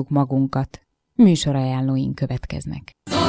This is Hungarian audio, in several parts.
áldjuk magunkat. Műsorajánlóink következnek.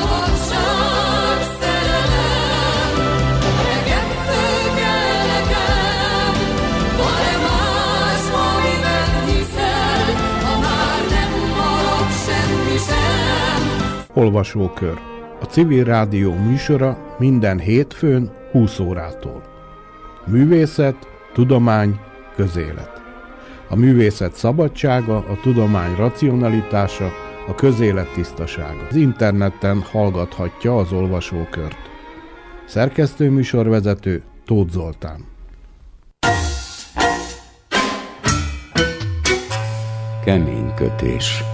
Olvasókör. A Civil Rádió műsora minden hétfőn 20 órától. Művészet, tudomány, közélet. A művészet szabadsága, a tudomány racionalitása, a közélet tisztasága. Az interneten hallgathatja az olvasókört. Szerkesztő műsorvezető Tóth Zoltán. Keménykötés.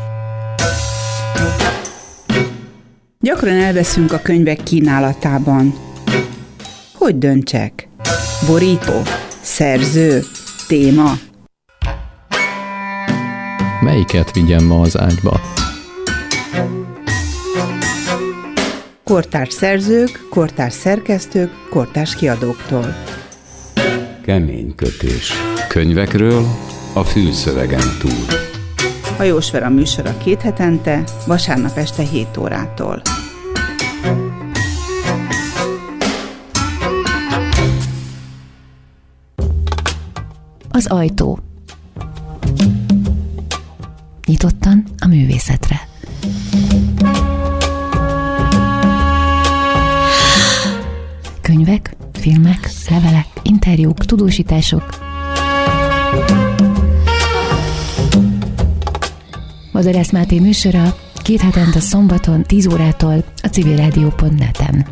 Gyakran elveszünk a könyvek kínálatában. Hogy döntsek? Borító? Szerző? Téma? Melyiket vigyem ma az ágyba? Kortárs szerzők, kortárs szerkesztők, kortárs kiadóktól. Keménykötés. Könyvekről a fülszövegen túl. Hajós Vera műsora 2 hetente, vasárnap este 7 órától. Az ajtó. Nyitottan a művészetre. Könyvek, filmek, levelek, interjúk, tudósítások. Madarász Máté műsora 2 hetente szombaton 10 órától a civilradio.net-en.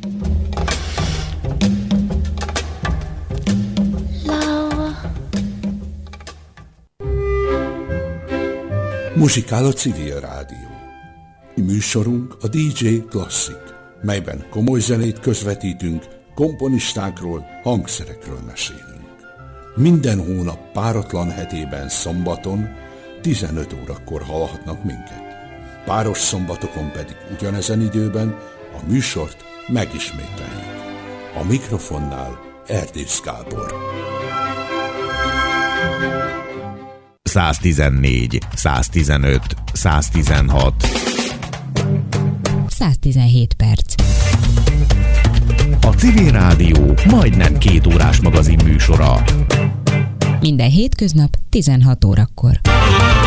Muzsikál a Civil Rádió. Műsorunk a DJ Klasszik, melyben komoly zenét közvetítünk, komponistákról, hangszerekről mesélünk. Minden hónap páratlan hetében szombaton 15 órakor hallhatnak minket. Páros szombatokon pedig ugyanezen időben a műsort megismételjük. A mikrofonnál Erdész Gábor. 114, 115, 116. 117 perc. A Civil Rádió majdnem 2 órás magazin műsora. Minden hétköznap 16 órakor.